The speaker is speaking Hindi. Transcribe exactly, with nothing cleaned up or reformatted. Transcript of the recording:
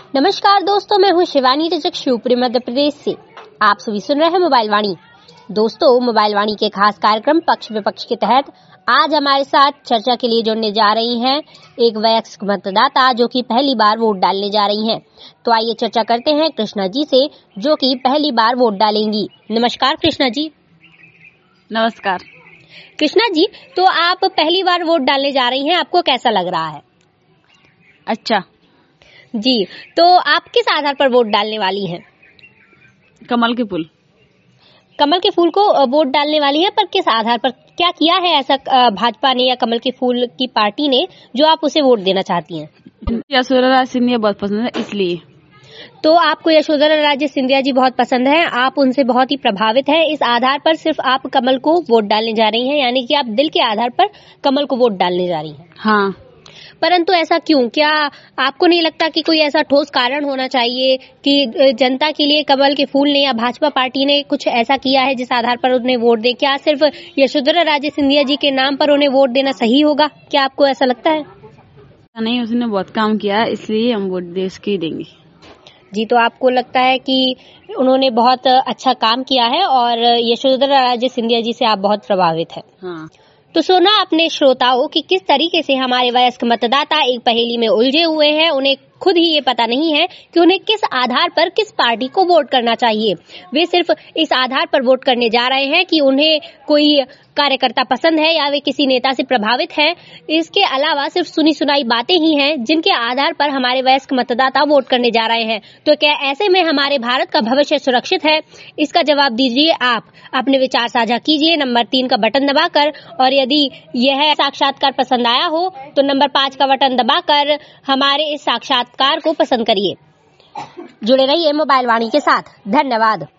नमस्कार दोस्तों, मैं हूं शिवानी रजक, शिवपुरी मध्य प्रदेश से। आप सभी सुन रहे हैं मोबाइल वाणी। दोस्तों, मोबाइल वाणी के खास कार्यक्रम पक्ष विपक्ष के तहत आज हमारे साथ चर्चा के लिए जुड़ने जा रही हैं एक वयस्क मतदाता जो कि पहली बार वोट डालने जा रही हैं। तो आइए चर्चा करते हैं कृष्णा जी से, जो कि पहली बार वोट डालेंगी। नमस्कार कृष्णा जी। नमस्कार कृष्णा जी, तो आप पहली बार वोट डालने जा रही हैं, आपको कैसा लग रहा है? अच्छा जी, तो आप किस आधार पर वोट डालने वाली हैं? कमल के फूल कमल के फूल को वोट डालने वाली है, पर किस आधार पर? क्या किया है ऐसा भाजपा ने या कमल के फूल की पार्टी ने जो आप उसे वोट देना चाहती हैं? यशोधरा राजे सिंधिया बहुत पसंद है, इसलिए। तो आपको यशोधरा राजे सिंधिया जी बहुत पसंद है, आप उनसे बहुत ही प्रभावित है, इस आधार पर सिर्फ आप कमल को वोट डालने जा रही हैं, यानी कि आप दिल के आधार पर कमल को वोट डालने जा रही हैं। हाँ। परंतु ऐसा क्यों? क्या आपको नहीं लगता कि कोई ऐसा ठोस कारण होना चाहिए कि जनता के लिए कमल के फूल ने या भाजपा पार्टी ने कुछ ऐसा किया है जिस आधार पर उन्हें वोट दे? क्या सिर्फ यशोधरा राजे सिंधिया जी के नाम पर उन्हें वोट देना सही होगा? क्या आपको ऐसा लगता है? नहीं, उसने बहुत काम किया है, इसलिए हम वोट देश के देंगे। जी, तो आपको लगता है कि उन्होंने बहुत अच्छा काम किया है और यशोधरा राजे सिंधिया जी से आप बहुत प्रभावित है। हाँ। तो सुना अपने श्रोताओं कि किस तरीके से हमारे वयस्क मतदाता एक पहेली में उलझे हुए हैं। उन्हें खुद ही ये पता नहीं है कि उन्हें किस आधार पर किस पार्टी को वोट करना चाहिए। वे सिर्फ इस आधार पर वोट करने जा रहे हैं कि उन्हें कोई कार्यकर्ता पसंद है या वे किसी नेता से प्रभावित हैं। इसके अलावा सिर्फ सुनी सुनाई बातें ही हैं जिनके आधार पर हमारे वयस्क मतदाता वोट करने जा रहे हैं। तो क्या ऐसे में हमारे भारत का भविष्य सुरक्षित है? इसका जवाब दीजिए आप। अपने विचार साझा कीजिए नंबर तीन का बटन दबाकर, और यदि यह साक्षात्कार पसंद आया हो तो नंबर पांच का बटन दबाकर हमारे इस साक्षात्कार को पसंद करिए। जुड़े रहिए मोबाइल वाणी के साथ। धन्यवाद।